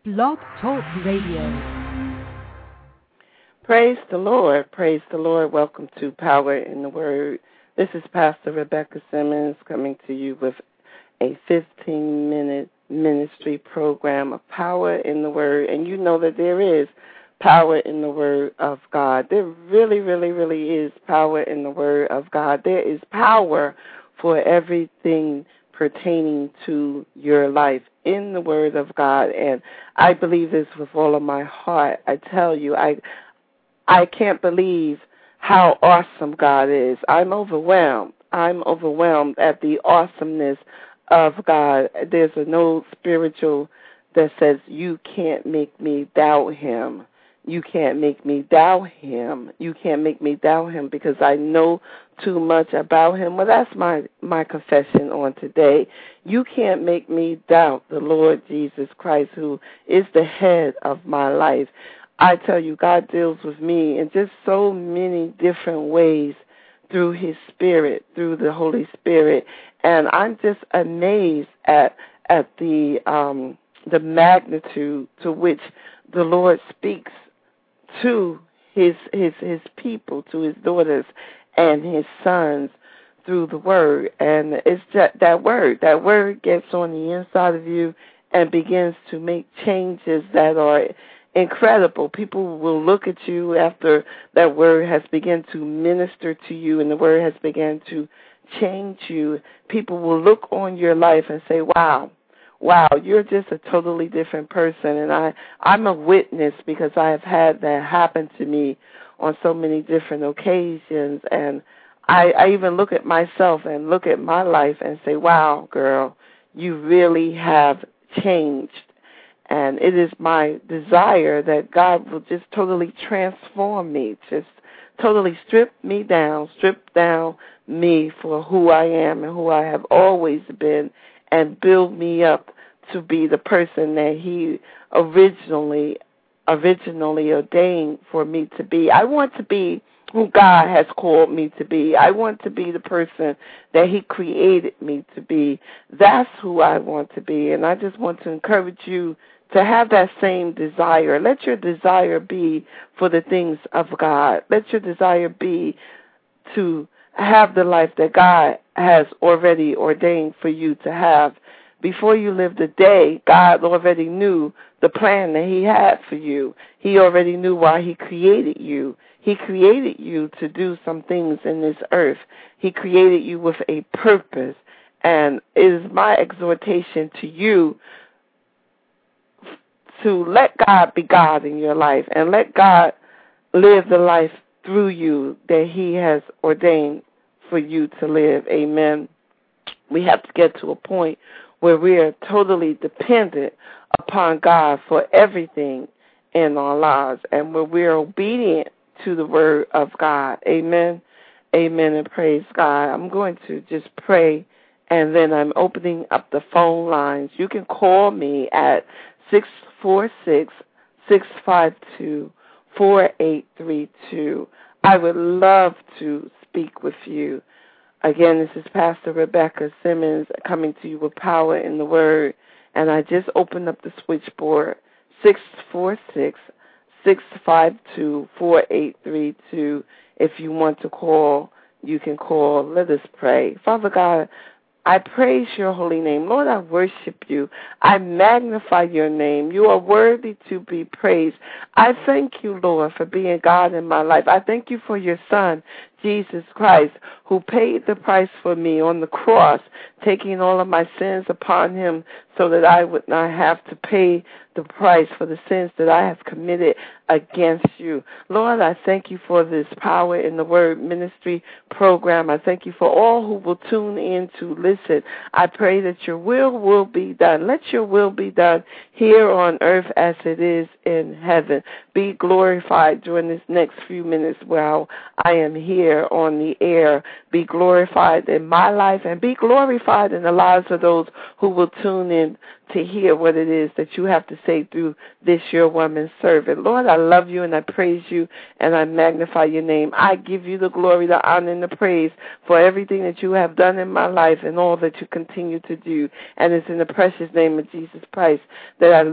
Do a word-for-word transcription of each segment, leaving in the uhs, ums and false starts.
Blog Talk Radio. Praise the Lord. Praise the Lord. Welcome to Power in the Word. This is Pastor Rebecca Simmons coming to you with a fifteen-minute ministry program of Power in the Word. And you know that there is power in the Word of God. There really, really, really is power in the Word of God. There is power for everything pertaining to your life in the Word of God. And I believe this with all of my heart. I tell you, I I can't believe how awesome God is. I'm overwhelmed. I'm overwhelmed at the awesomeness of God. There's an old spiritual that says, you can't make me doubt him. You can't make me doubt him. You can't make me doubt him because I know too much about him. Well, that's my, my confession on today. You can't make me doubt the Lord Jesus Christ, who is the head of my life. I tell you, God deals with me in just so many different ways through his Spirit, through the Holy Spirit. And I'm just amazed at at the um, the magnitude to which the Lord speaks to his his his people, to his daughters and his sons through the Word. And it's just that Word. That Word gets on the inside of you and begins to make changes that are incredible. People will look at you after that Word has begun to minister to you and the Word has begun to change you. People will look on your life and say, wow, wow, you're just a totally different person. And I, I'm a witness because I have had that happen to me on so many different occasions. And I, I even look at myself and look at my life and say, wow, girl, you really have changed. And it is my desire that God will just totally transform me, just totally strip me down, strip down me for who I am and who I have always been, and build me up to be the person that he originally originally ordained for me to be. I want to be who God has called me to be. I want to be the person that he created me to be. That's who I want to be. And I just want to encourage you to have that same desire. Let your desire be for the things of God. Let your desire be to have the life that God has already ordained for you to have. Before you lived the day, God already knew the plan that he had for you. He already knew why he created you. He created you to do some things in this earth. He created you with a purpose. And it is my exhortation to you to let God be God in your life and let God live the life through you that he has ordained for you to live. Amen. We have to get to a point where we are totally dependent upon God for everything in our lives and where we are obedient to the Word of God. Amen. Amen and praise God. I'm going to just pray and then I'm opening up the phone lines. You can call me at six four six, six five two, four eight three two. I would love to speak with you. Again, this is Pastor Rebecca Simmons coming to you with Power in the Word. And I just opened up the switchboard, six four six, six five two, four eight three two. If you want to call, you can call. Let us pray. Father God, I praise your holy name. Lord, I worship you. I magnify your name. You are worthy to be praised. I thank you, Lord, for being God in my life. I thank you for your Son, Jesus Christ, who paid the price for me on the cross, taking all of my sins upon him so that I would not have to pay the price for the sins that I have committed against you. Lord, I thank you for this Power in the Word ministry program. I thank you for all who will tune in to listen. I pray that your will will be done. Let your will be done here on earth as it is in heaven. Be glorified during this next few minutes while I am here on the air. Be glorified in my life and be glorified in the lives of those who will tune in to hear what it is that you have to say through this your woman servant. Lord, I love you and I praise you and I magnify your name. I give you the glory, the honor, and the praise for everything that you have done in my life and all that you continue to do. And it's in the precious name of Jesus Christ that I lift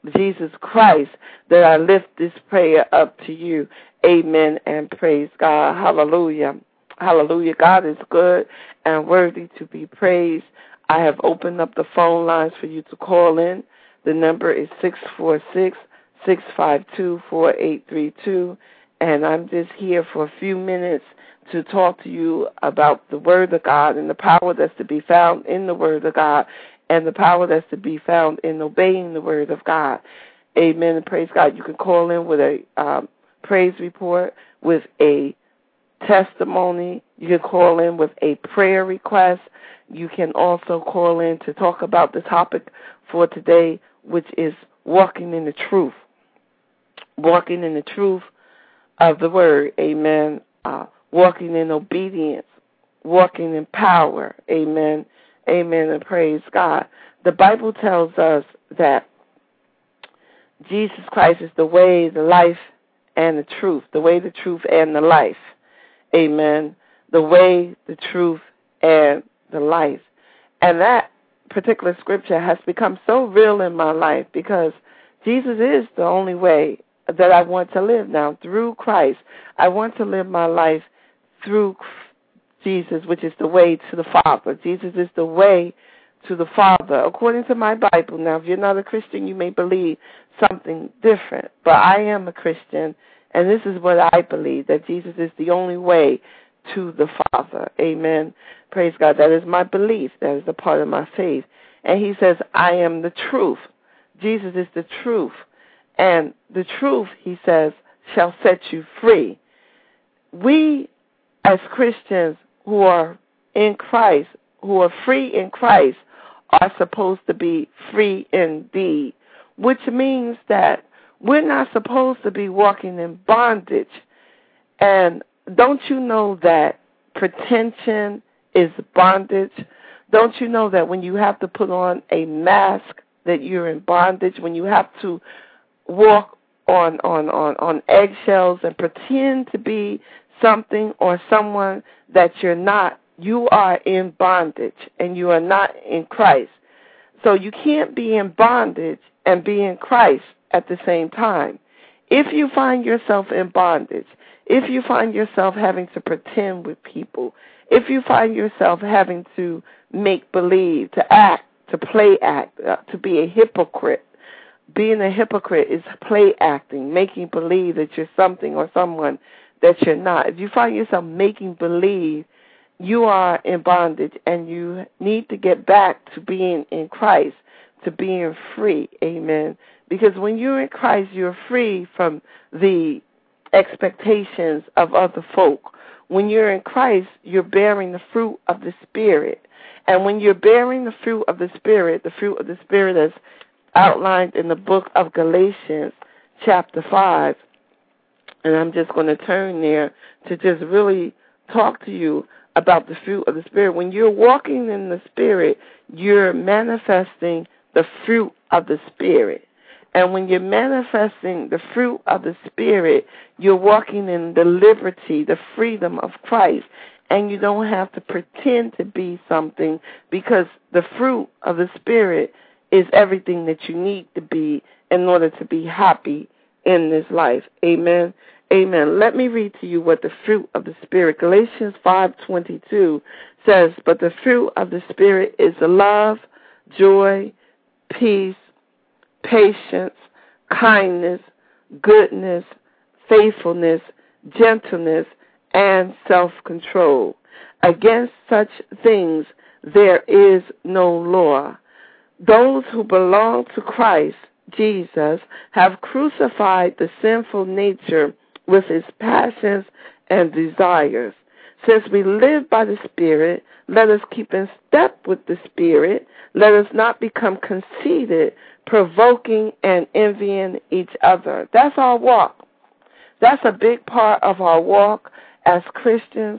Jesus Christ, that I lift this prayer up to you. Amen and praise God. Hallelujah. Hallelujah. God is good and worthy to be praised. I have opened up the phone lines for you to call in. The number is six four six, six five two, four eight three two, and I'm just here for a few minutes to talk to you about the Word of God and the power that's to be found in the Word of God and the power that's to be found in obeying the Word of God. Amen and praise God. You can call in with a um, praise report, with a testimony. You can call in with a prayer request. You can also call in to talk about the topic for today, which is walking in the truth. Walking in the truth of the Word. Amen. Uh, walking in obedience. Walking in power. Amen. Amen and praise God. The Bible tells us that Jesus Christ is the way, the life, and the truth. The way, the truth, and the life. Amen. The way, the truth, and the life. And that particular scripture has become so real in my life because Jesus is the only way that I want to live now, through Christ. I want to live my life through Jesus, which is the way to the Father. Jesus is the way to the Father, according to my Bible. Now, if you're not a Christian, you may believe something different, but I am a Christian, and this is what I believe, that Jesus is the only way to the Father. Amen. Praise God. That is my belief. That is a part of my faith. And he says, I am the truth. Jesus is the truth. And the truth, he says, shall set you free. We, as Christians who are in Christ, who are free in Christ, are supposed to be free indeed, which means that we're not supposed to be walking in bondage. And don't you know that pretension is bondage? Don't you know that when you have to put on a mask that you're in bondage, when you have to walk on, on, on, on eggshells and pretend to be something or someone that you're not, you are in bondage and you are not in Christ. So you can't be in bondage and be in Christ at the same time. If you find yourself in bondage, if you find yourself having to pretend with people, if you find yourself having to make believe, to act, to play act, uh, to be a hypocrite, being a hypocrite is play acting, making believe that you're something or someone that you're not. If you find yourself making believe, you are in bondage, and you need to get back to being in Christ, to being free. Amen. Because when you're in Christ, you're free from the expectations of other folk. When you're in Christ, you're bearing the fruit of the Spirit. And when you're bearing the fruit of the Spirit, the fruit of the Spirit is outlined in the book of Galatians, chapter five. And I'm just going to turn there to just really talk to you about the fruit of the Spirit. When you're walking in the Spirit, you're manifesting the fruit of the Spirit. And when you're manifesting the fruit of the Spirit, you're walking in the liberty, the freedom of Christ. And you don't have to pretend to be something, because the fruit of the Spirit is everything that you need to be in order to be happy in this life. Amen. Amen. Let me read to you what the fruit of the Spirit, Galatians five twenty-two says, but the fruit of the Spirit is love, joy, peace, patience, kindness, goodness, faithfulness, gentleness, and self-control. Against such things there is no law. Those who belong to Christ Jesus have crucified the sinful nature with its passions and desires. Since we live by the Spirit, let us keep in step with the Spirit. Let us not become conceited, provoking and envying each other. That's our walk. That's a big part of our walk as Christians,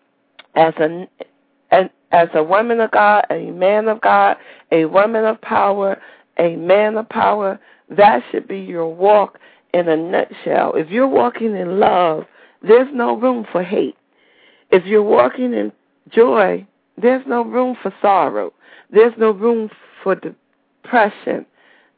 as a, as, as a woman of God, a man of God, a woman of power, a man of power. That should be your walk in a nutshell. If you're walking in love, there's no room for hate. If you're walking in joy, there's no room for sorrow. There's no room for depression.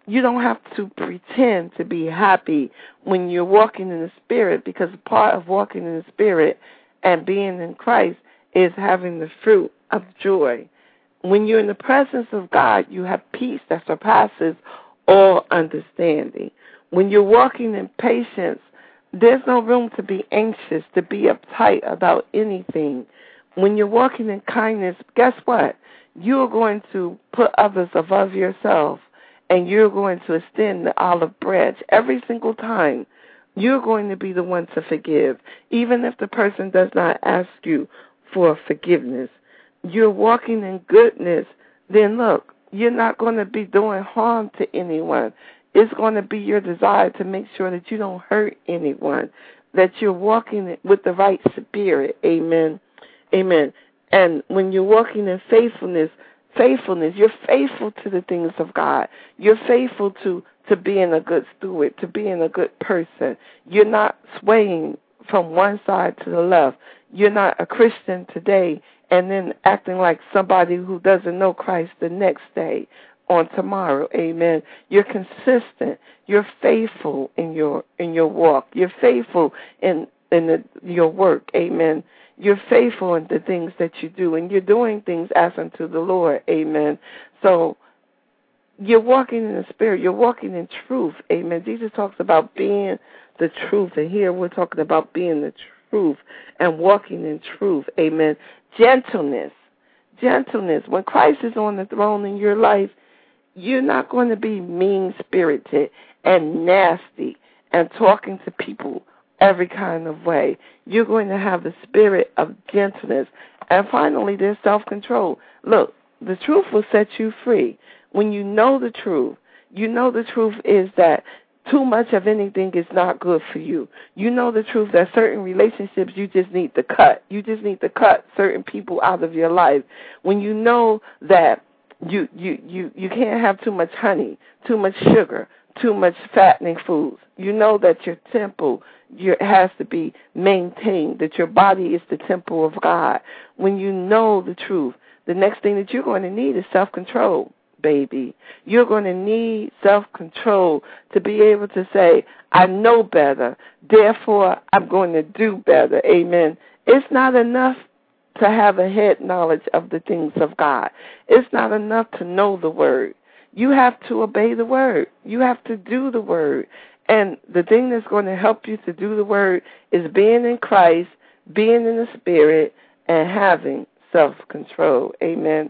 You don't have to pretend to be happy when you're walking in the Spirit, because part of walking in the Spirit and being in Christ is having the fruit of joy. When you're in the presence of God, you have peace that surpasses all understanding. When you're walking in patience, there's no room to be anxious, to be uptight about anything. When you're walking in kindness, guess what? You're going to put others above yourself, and you're going to extend the olive branch every single time. You're going to be the one to forgive, even if the person does not ask you for forgiveness. You're walking in goodness, then look, you're not going to be doing harm to anyone. It's going to be your desire to make sure that you don't hurt anyone, that you're walking with the right spirit. Amen. Amen. And when you're walking in faithfulness, faithfulness, you're faithful to the things of God. You're faithful to, to being a good steward, to being a good person. You're not swaying from one side to the left. You're not a Christian today and then acting like somebody who doesn't know Christ the next day on tomorrow. Amen. You're consistent. You're faithful in your in your walk. You're faithful in in the, your work. Amen. You're faithful in the things that you do, and you're doing things as unto the Lord. Amen. So you're walking in the Spirit. You're walking in truth. Amen. Jesus talks about being the truth, and here we're talking about being the truth and walking in truth. Amen. Gentleness. Gentleness. When Christ is on the throne in your life, you're not going to be mean-spirited and nasty and talking to people every kind of way. You're going to have the spirit of gentleness. And finally, there's self-control. Look, the truth will set you free. When you know the truth, you know the truth is that too much of anything is not good for you. You know the truth that certain relationships you just need to cut. You just need to cut certain people out of your life. When you know that you you, you, you can't have too much honey, too much sugar, too much fattening foods. You know that your temple your, has to be maintained, that your body is the temple of God. When you know the truth, the next thing that you're going to need is self-control, baby. You're going to need self-control to be able to say, I know better, therefore I'm going to do better. Amen. It's not enough to have a head knowledge of the things of God. It's not enough to know the word. You have to obey the word. You have to do the word. And the thing that's going to help you to do the word is being in Christ, being in the Spirit, and having self-control. Amen.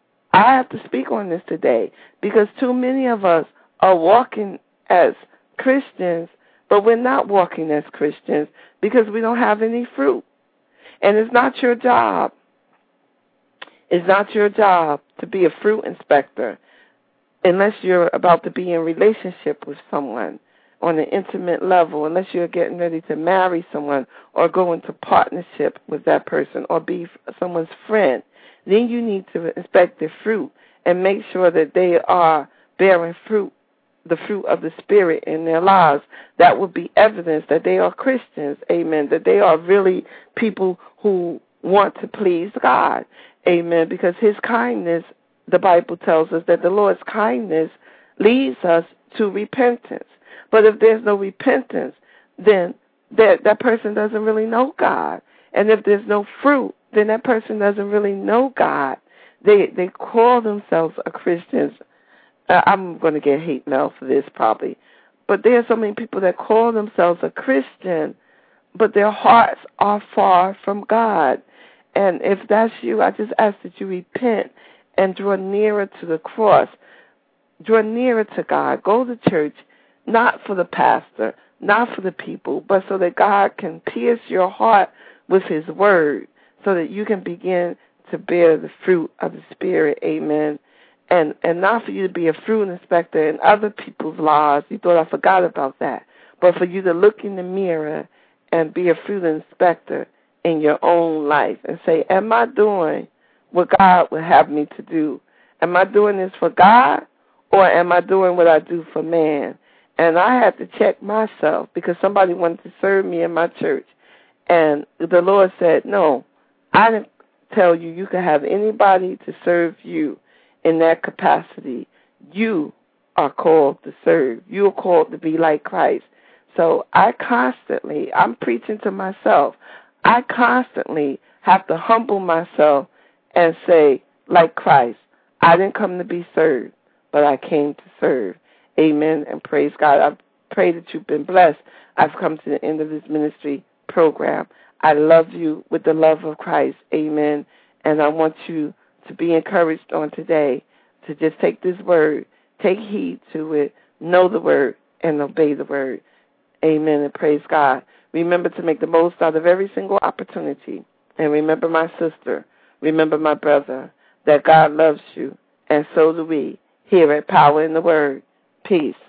I have to speak on this today because too many of us are walking as Christians, but we're not walking as Christians because we don't have any fruit. And it's not your job. It's not your job to be a fruit inspector unless you're about to be in relationship with someone on an intimate level, unless you're getting ready to marry someone or go into partnership with that person or be someone's friend. Then you need to inspect their fruit and make sure that they are bearing fruit, the fruit of the Spirit in their lives. That would be evidence that they are Christians, amen, that they are really people who want to please God, amen, because his kindness, the Bible tells us that the Lord's kindness leads us to repentance. But if there's no repentance, then that, that person doesn't really know God. And if there's no fruit, then that person doesn't really know God. They they call themselves a Christian. Uh, I'm going to get hate mail for this probably. But there are so many people that call themselves a Christian, but their hearts are far from God. And if that's you, I just ask that you repent and draw nearer to the cross. Draw nearer to God. Go to church, not for the pastor, not for the people, but so that God can pierce your heart with his word so that you can begin to bear the fruit of the Spirit. Amen. And and not for you to be a fruit inspector in other people's lives. You thought I forgot about that. But for you to look in the mirror and be a fruit inspector in your own life and say, am I doing what God would have me to do? Am I doing this for God or am I doing what I do for man? And I had to check myself because somebody wanted to serve me in my church. And the Lord said, no, I didn't tell you you can have anybody to serve you in that capacity. You are called to serve. You are called to be like Christ. So I constantly, I'm preaching to myself, I constantly have to humble myself and say, like Christ, I didn't come to be served, but I came to serve. Amen, and praise God. I pray that you've been blessed. I've come to the end of this ministry program. I love you with the love of Christ. Amen. And I want you to be encouraged on today to just take this word, take heed to it, know the word, and obey the word. Amen, and praise God. Remember to make the most out of every single opportunity. And remember, my sister, remember, my brother, that God loves you, and so do we here at Power in the Word. Peace.